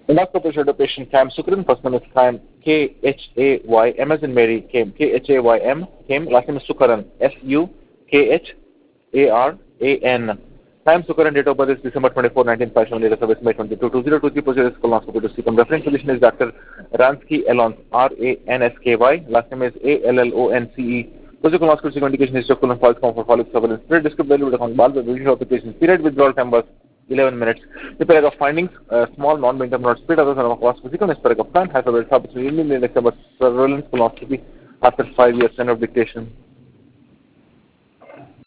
Endoscopy showed a patient Kham Sukran, first name is Kham Khay, M as in Mary, came Khaym, came, last name is Sukaran, Sukharan. Kham Sukaran, date of birth is December 24, 1957, date of service May 22, 2023, procedure is colonoscopy to cecum. Referring physician is Dr. Ransky Alons, Ransky, last name is Allonce. Procedure colonoscopy cecum indication is colon false form for follic surveillance. Period described value account ball the vision of the patient. Period withdrawal time was 11 minutes. The paragraph findings, small non-mintum not split others are of physical paragraph plan has a surveillance colonoscopy after 5 years of dictation.